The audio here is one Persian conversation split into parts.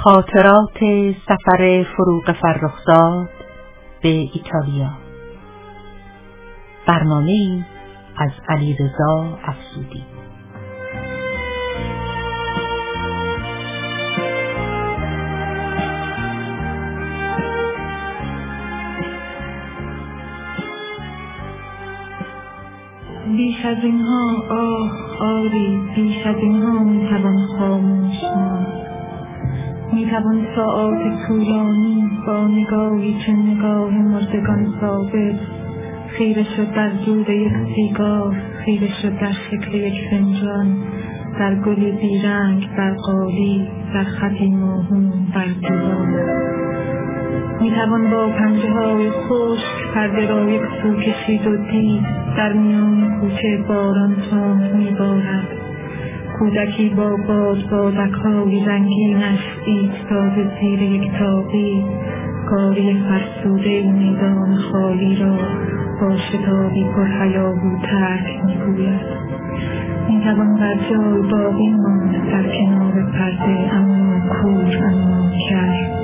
خاطرات سفر فروغ فرخزاد به ایتالیا. برنامه‌ای از علیرضا افزودی. بیش از اینها آری بیش از اینها میتوان خاموش ماند. میتوان ساعات طولانی با نگاهی چه نگاه مردگان ثابت خیره شد در دود یک سیگار، خیره شد در شکل یک فنجان، در گلی بیرنگ، در قالی، در خطی موهوم بر دیوار. میتوان با پنجه های خشک پرده را یک سو کشید و دید در میان کوچه باران تند میبارد. کودکی با بادک‌های رنگینش ایستاده زیر یک تاقی، کاری فرسوده میدان خالی را با شتابی پرهیاهو ترک میگوید. میتوان بر جای باقی ماند در کنار پرده، اما کور، اما کر.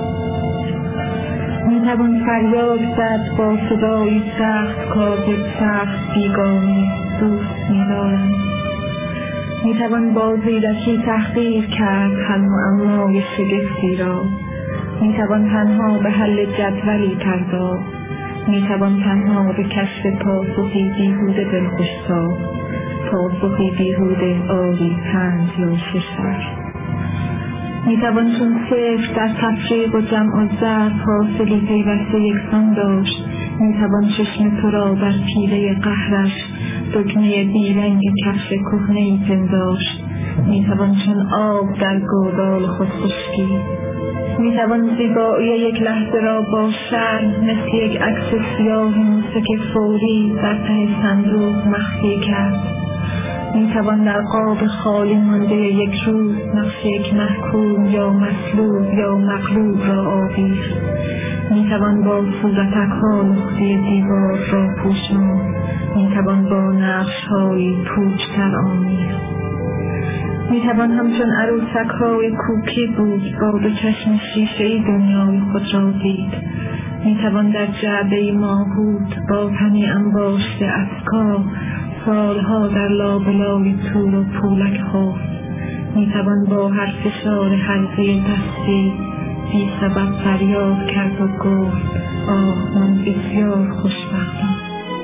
میتوان فریاد زد با صدایی سخت، کاذب، سخت، بیگانه، دوست می‌دارم. میتوان با زیرکی تحقیر کرد حلم و اموال شگفتی را. میتوان تنها به حل جدولی پرداخت. میتوان تنها به کشف پاسخی بیهوده دلخوش ساخت. پاسخی بیهوده آری 5 یا 6 حرف. میتوان چون صفر در تفریق و جمع و ضرب فاصله پیوسته یکسان داشت. میتوان چشم تو را در پیله قهرش دگمه بیرنگ کفش کهنه‌ای پنداشت. میتوان چون آب در گودال خود خشکی. میتوان زیبایی یک لحظه را با شرم مثل یک عکس سیاه موسک فوری در ته صندوق مخفی کرد. میتوان در قاب خالی مانده یک روز نقش یک محکوم یا مصلوب یا مغلوب را آویخت. میتوان با صورتک‌ها لختی دیوار را پوشاند. میتوان با نقش‌های پوچ‌تر آمیخت. میتوان همچون عروسک‌های کوکی بود با 2 چشم شیشه‌ای دنیای خود را دید. میتوان در جعبه‌ای ماهوت با تنی انباشته افکار سالها در لابلای طول و پولک خواست. میتوان با هر فشار حلقه دستی بی سبب فریاد کرد و گفت آه من بسیار خوشبختم.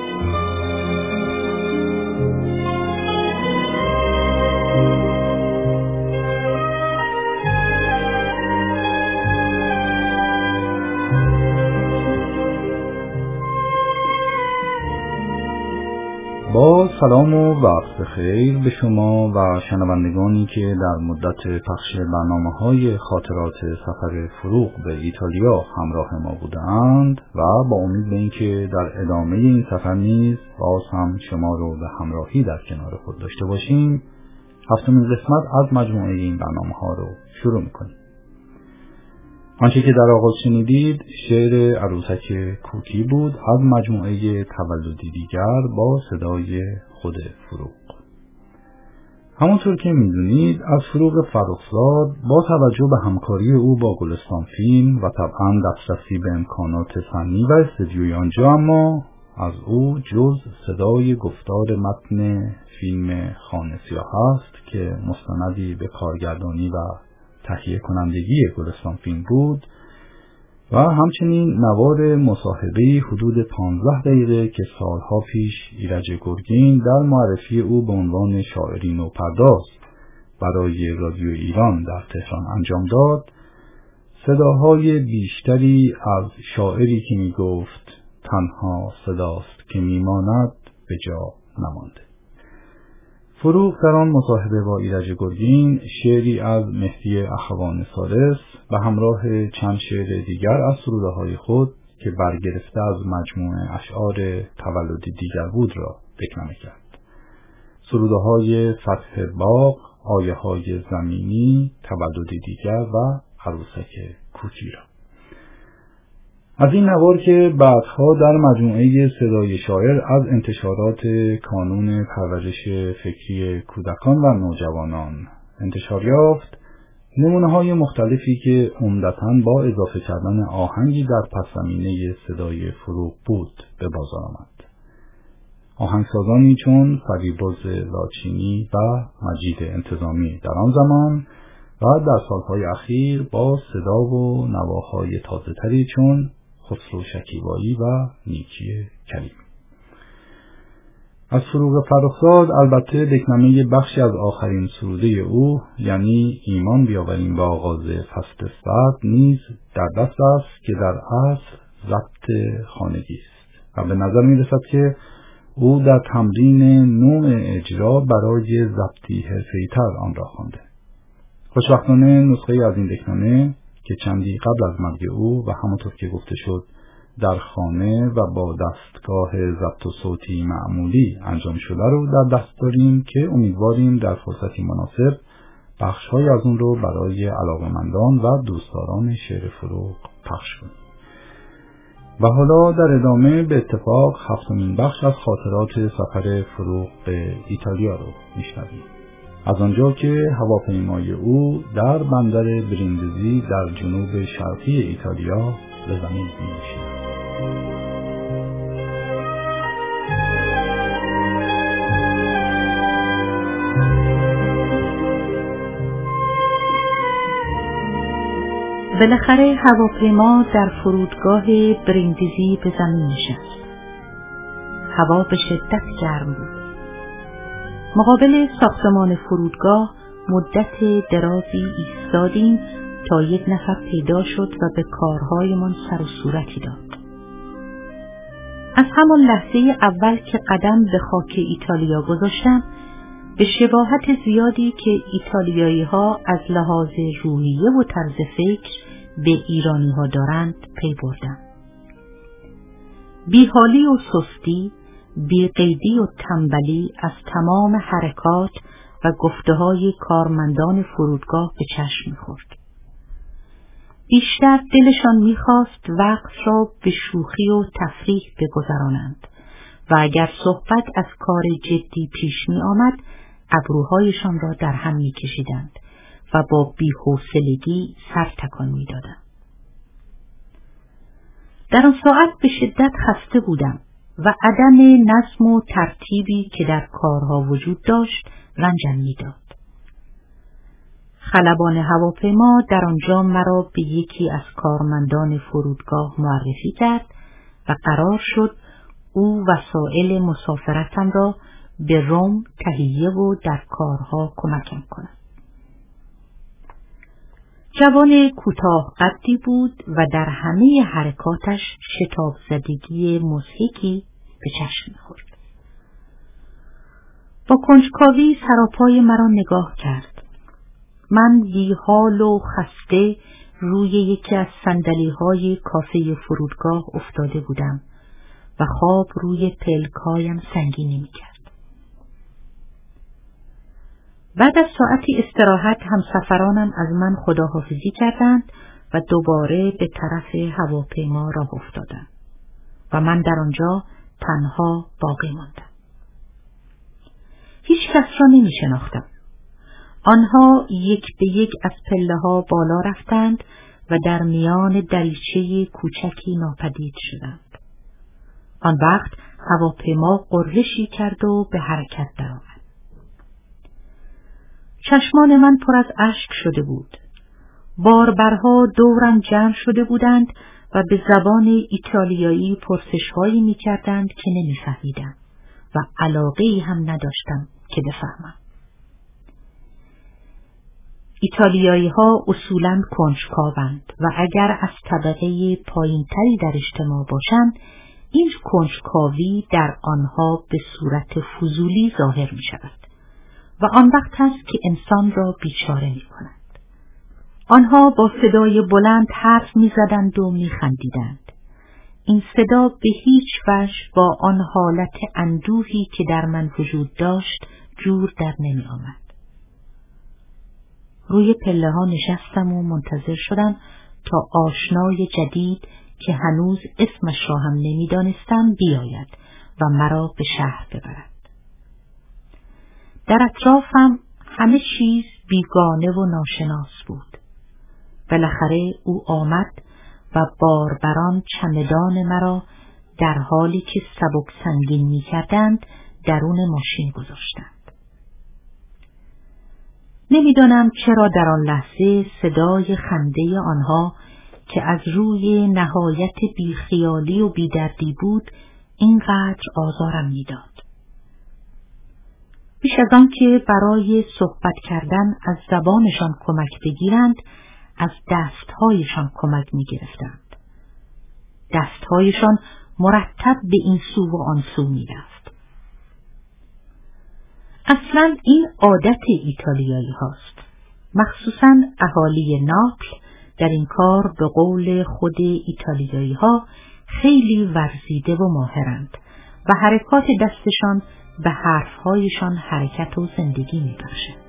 با سلام و وقت بخیر به شما و شنوندگانی که در مدت پخش برنامه‌های خاطرات سفر فروغ به ایتالیا همراه ما بودند و با امید به اینکه در ادامه این سفر نیز باز هم شما رو به همراهی در کنار خود داشته باشیم، 7مین قسمت از مجموعه این برنامه‌ها رو شروع می‌کنیم. آنچه که در آغاز شنیدید شعر عروسک کوکی بود از مجموعه تولدی دیگر با صدای خود فروغ. همونطور که میدونید از فروغ فرخزاد با توجه به همکاری او با گلستان فیلم و طبعا دسترسی به امکانات فنی و استودیوی آنجا، اما از او جز صدای گفتار متن فیلم خانه سیاه است که مستندی به کارگردانی و تهیه کنندگی گلستان فیلم بود و همچنین نوار مصاحبه‌ای حدود 15 دقیقه که سالها پیش ایرج گرگین در معرفی او به عنوان شاعری نوپرداز برای رادیو ایران در تهران انجام داد، صداهای بیشتری از شاعری که می گفت تنها صداست که میماند به جا نمانده. فروغ در آن مصاحبه با ایرج گرگین شعری از مهدی اخوان ثالث به همراه چند شعر دیگر از سروده‌های خود که برگرفته از مجموعه اشعار تولدی دیگر بود را دکلمه کرد. سروده‌های فتح باغ، آیه‌های زمینی، تولدی دیگر و عروسک کوکی را. از این نوار که بعدها در مجموعه صدای شاعر از انتشارات کانون پرورش فکری کودکان و نوجوانان انتشار یافت، نمونه‌های مختلفی که عمدتاً با اضافه کردن آهنگی در پس‌زمینه صدای فروغ بود به بازار آمد. آهنگسازانی چون فریبرز لاچینی و مجید انتظامی در آن زمان و در سالهای اخیر با صدا و نواهای تازه‌تری چون خسرو شکیبایی و نیکی کریمی. از فروغ فرخزاد البته دکلمه بخشی از آخرین سروده او یعنی ایمان بیاوریم به آغاز فصل سعد نیز در دست است که در اصل ضبط خانگی است و به نظر می رسد که او در تمرین نوع اجرا برای ضبطی حرفه‌ای‌تر آن را خوانده. خوشبختانه نسخه از این دکلمه که چندی قبل از مرگ او و همانطور که گفته شد در خانه و با دستگاه ضبط صوتی معمولی انجام شده رو در دست داریم که امیدواریم در فرصتی مناسب بخش‌های از اون رو برای علاقه‌مندان و دوستداران شعر فروغ پخش کنیم. و حالا در ادامه به اتفاق 7مین بخش از خاطرات سفر فروغ به ایتالیا رو میشنویم. از آنجا که هواپیمای او در بندر بریندزی در جنوب شرقی ایتالیا به زمین می‌نشیند. بالاخره هواپیما در فرودگاه بریندزی به زمین نشست. هوا به شدت گرم بود. مقابل ساختمان فرودگاه مدت درازی ایستادیم تا یک نفر پیدا شد و به کارهایمان سر و صورتی داد. از همان لحظه اول که قدم به خاک ایتالیا گذاشتم به شباهت زیادی که ایتالیایی‌ها از لحاظ روحیه و طرز فکر به ایرانی‌ها دارند پی بردم. بیحالی و سستی، بی‌قیدی و تنبلی از تمام حرکات و گفته‌های کارمندان فرودگاه به چشم می‌خورد. بیشتر دلشان می‌خواست وقت را به شوخی و تفریح بگذرانند و اگر صحبت از کار جدی پیش می‌آمد ابروهایشان را در هم می‌کشیدند و با بی‌حوصلگی سر تکان می‌دادند. در آن ساعت به شدت خسته بودم و عدم نظم و ترتیبی که در کارها وجود داشت رنجم می‌داد. خلبان هواپیما در آنجا مرا به یکی از کارمندان فرودگاه معرفی کرد و قرار شد او وسایل مسافرتم را به روم تهیه و در کارها کمکم کند. جوان کوتاه قدی بود و در همه حرکاتش شتاب زدگی مضحکی به چشم می‌خورد. با کنجکاوی سراپای مرا نگاه کرد. من بی‌حال و خسته روی یکی از صندلی‌های کافه فرودگاه افتاده بودم و خواب روی پلکایم سنگینی می‌کرد. بعد از ساعتی استراحت همسفرانم از من خداحافظی کردند و دوباره به طرف هواپیما راه افتادند و من در آنجا تنها باقی ماندم. هیچ کس را نمی شناختم. آنها یک به یک از پله‌ها بالا رفتند و در میان دریچه کوچکی ناپدید شدند. آن وقت هواپیما غرشی کرد و به حرکت درآمد. چشمان من پر از اشک شده بود. باربرها دورم جمع شده بودند و به زبان ایتالیایی پرسش‌هایی می‌کردند که نمی‌فهمیدم و علاقه‌ای هم نداشتم که بفهمم. ایتالیایی‌ها اصولاً کنجکاوند و اگر از طبقه پایین‌تری در اجتماع باشند، این کنجکاوی در آنها به صورت فضولی ظاهر می‌شود و آن وقت است که انسان را بیچاره می‌کند. آنها با صدای بلند حرف می‌زدند و می‌خندیدند. این صدا به هیچ وجه با آن حالت اندوهی که در من وجود داشت جور در نمی‌آمد. روی پله‌ها نشستم و منتظر شدم تا آشنای جدید که هنوز اسمش را هم نمی‌دانستم بیاید و مرا به شهر ببرد. در اطرافم همه چیز بیگانه و ناشناس بود. بالاخره او آمد و باربران چمدان مرا در حالی که سبک سنگین می کردند درون ماشین گذاشتند. نمیدانم چرا در آن لحظه صدای خنده آنها که از روی نهایت بیخیالی و بیدردی بود اینقدر آزارم میداد. بیش از آن که برای صحبت کردن از زبانشان کمک بگیرند، از دستهایشان کمک میگرفتند. دستهایشان مرتب به این سو و آن سو میرفت. اصلا این عادت ایتالیایی هاست. مخصوصاً اهالی ناپل در این کار به قول خود ایتالیایی ها خیلی ورزیده و ماهرند و حرکات دستشان به حرفهایشان حرکت و زندگی می‌بخشد.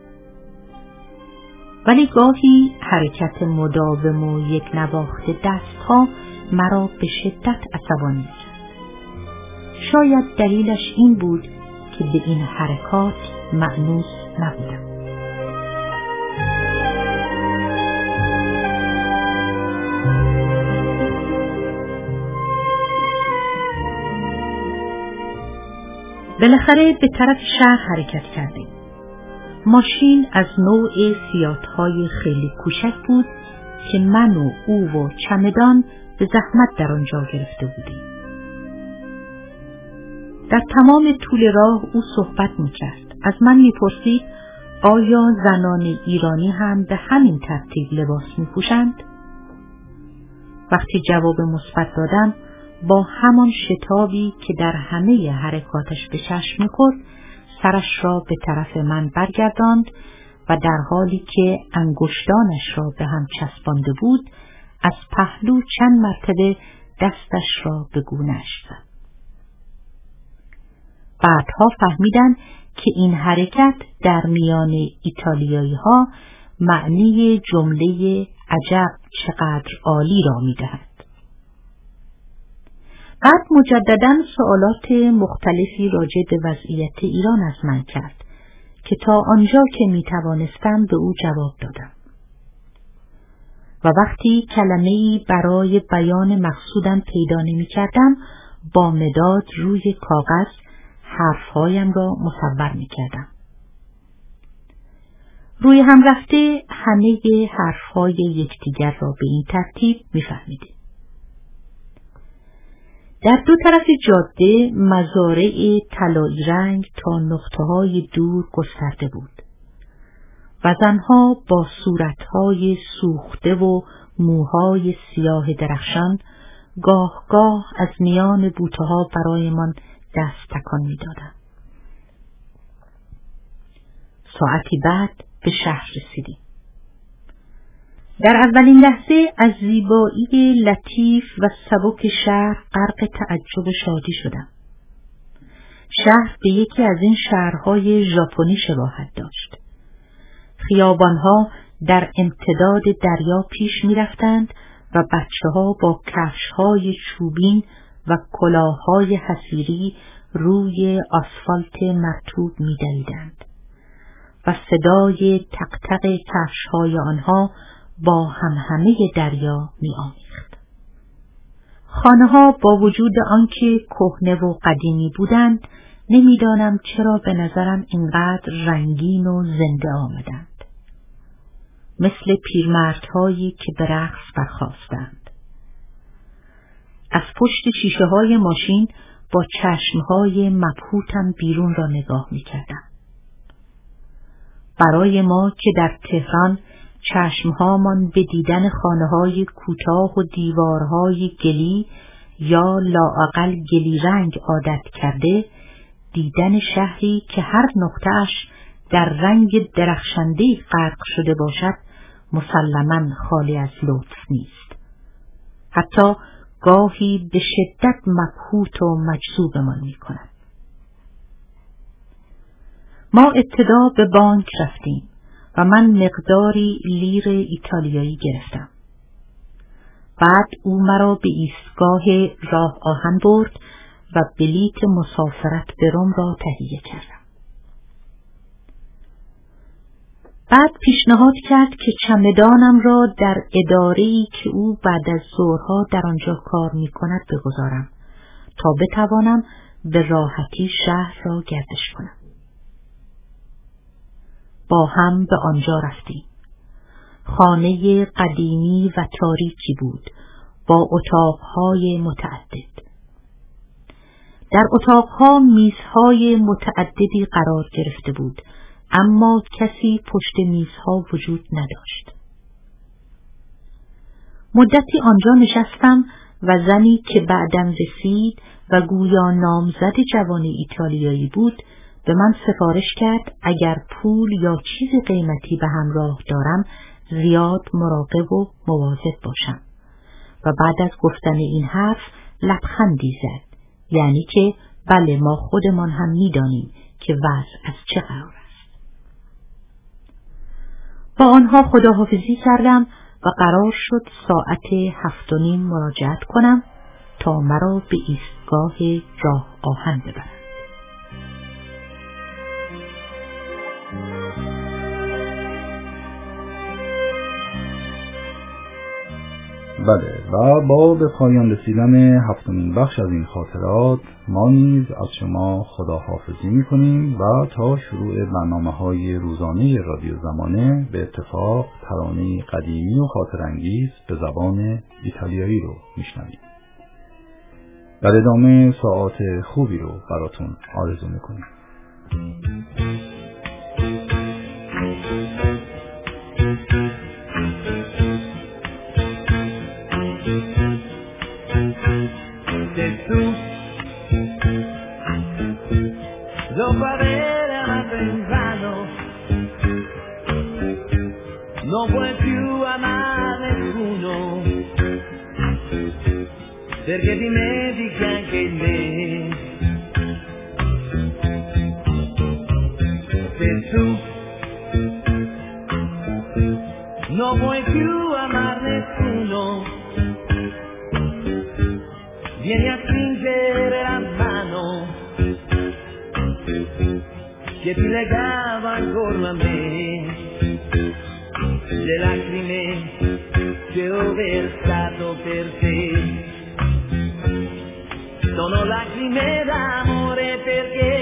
ولی گاهی حرکت مداوم و یک نواخت دستها مرا به شدت عصبانی می‌کرد. شاید دلیلش این بود که به این حرکات مأنوس نبودم. بالاخره به طرف شهر حرکت کردیم. ماشین از نوع سیات‌های خیلی کوچک بود که من و او و چمدان به زحمت در آنجا گرفته بودیم. در تمام طول راه او صحبت می‌کرد. از من می‌پرسید آیا زنان ایرانی هم به همین ترتیب لباس می‌پوشند؟ وقتی جواب مثبت دادم، با همان شتابی که در همه حرکاتش به چشم می‌خورد، سرش را به طرف من برگرداند و در حالی که انگشتانش را به هم چسبانده بود، از پهلو چند مرتبه دستش را به گونه‌اش زد. بعدها فهمیدن که این حرکت در میان ایتالیایی‌ها معنی جمله عجب چقدر عالی را می‌دهد. بعد مجدداً سوالات مختلفی راجع به وضعیت ایران از من کرد که تا آنجا که می‌توانستم به او جواب دادم. و وقتی کلمه‌ای برای بیان مقصودم پیدا نمی‌کردم، با مداد روی کاغذ حرفهایم را مصور می‌کردم. روی هم رفته همه حرفهای یکدیگر را به این ترتیب می‌فهمیدیم. در دو طرف جاده مزارع طلایی رنگ تا نقطه‌های دور گسترده بود و زنها با صورت‌های سوخته و موهای سیاه درخشان گاه گاه از میان بوته‌ها برایمان دست تکان می‌دادند. ساعتی بعد به شهر رسیدیم. در اولین لحظه از زیبایی لطیف و سبک شهر غرق تعجب و شادی شدم. شهر به یکی از این شهرهای ژاپنی شباهت داشت. خیابانها در امتداد دریا پیش می رفتند و بچه‌ها با کفش‌های چوبین و کلاه‌های حصیری روی آسفالت مرطوب می دویدند و صدای تق تق کفش‌های آنها با همهمه دریا می آمیخت. خانه‌ها با وجود آنکه کهنه و قدیمی بودند، نمیدانم چرا به نظرم اینقدر رنگین و زنده آمدند. مثل پیرمردهایی که به رقص برخاستند. از پشت شیشه‌های ماشین با چشم‌های مبهوتم بیرون را نگاه می‌کردم. برای ما که در تهران چشمهامان به دیدن خانه‌های کوتاه و دیوارهای گلی یا لااقل گلی رنگ عادت کرده، دیدن شهری که هر نقطه‌اش در رنگ درخشنده‌ای غرق شده باشد مسلماً خالی از لطف نیست. حتی گاهی به شدت مبهوت و مجذوبمان می‌کند. ما ابتدا به بانک رفتیم و من مقداری لیر ایتالیایی گرفتم. بعد او مرا به ایستگاه راه آهن برد و بلیت مسافرت به روم را تهیه کردم. بعد پیشنهاد کرد که چمدانم را در اداره‌ای که او بعد از ظهرها در آنجا کار می‌کند بگذارم تا بتوانم به راحتی شهر را گردش کنم. با هم به آنجا رفتیم. خانه قدیمی و تاریکی بود با اتاقهای متعدد. در اتاقها میزهای متعددی قرار گرفته بود، اما کسی پشت میزها وجود نداشت. مدتی آنجا نشستم و زنی که بعداً رسید و گویا نامزد جوان ایتالیایی بود به من سفارش کرد اگر پول یا چیز قیمتی به همراه دارم زیاد مراقب و مواظب باشم و بعد از گفتن این حرف لبخندی زد، یعنی که بله ما خودمان هم می‌دانیم که وضع از چه قرار است. با آنها خداحافظی کردم و قرار شد ساعت 7:30 مراجعت کنم تا مرا به ایستگاه راه آهن ببرد. بله، و با به پایان رسیدن 7مین بخش از این خاطرات ما نیز از شما خداحافظی می‌کنیم و تا شروع برنامه‌های روزانه رادیو زمانه به اتفاق ترانه قدیمی و خاطرانگیز به زبان ایتالیایی رو میشنویم. در ادامه ساعات خوبی رو براتون آرزو می‌کنیم. Dopo aver amato invano, non puoi più amare nessuno, perché dimentichi anche me. Se tu non puoi più amare nessuno, vieni a stringere la mano che ti legava ancora a me, le lacrime che ho versato per te sono lacrime d'amore perché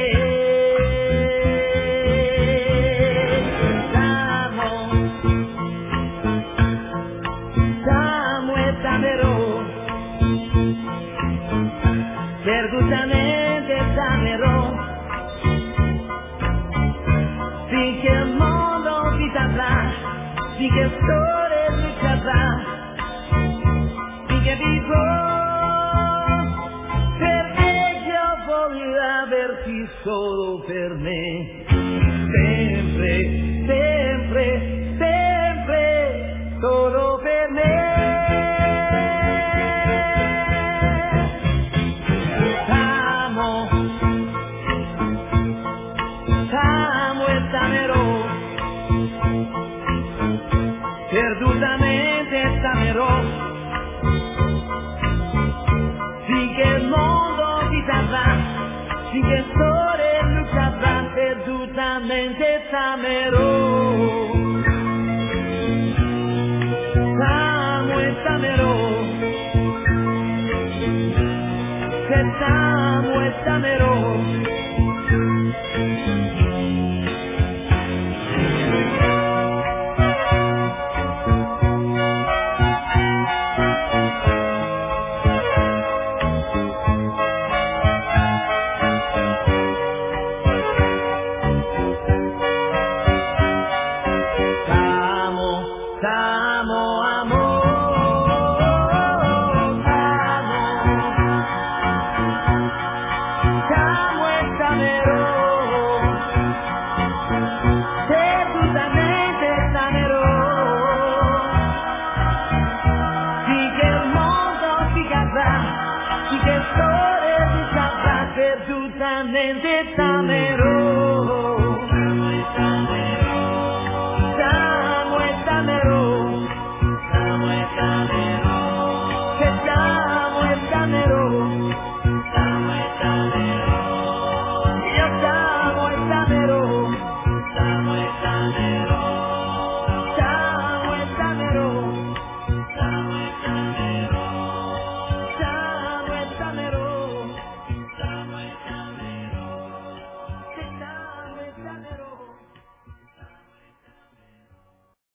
t'amo e t'amerò, perdutamente t'amerò, finché il mondo ti saprà, finché il sole ti saprà, finché vivo, perché io voglio averti solo per me, sempre, sempre, sempre, solo per me. Perdutamente t'amerò, finché il mondo ti saprà, finché il sole ti saprà, perdutamente t'amerò, t'amo e t'amerò, che t'amo e t'amerò. Perdutamente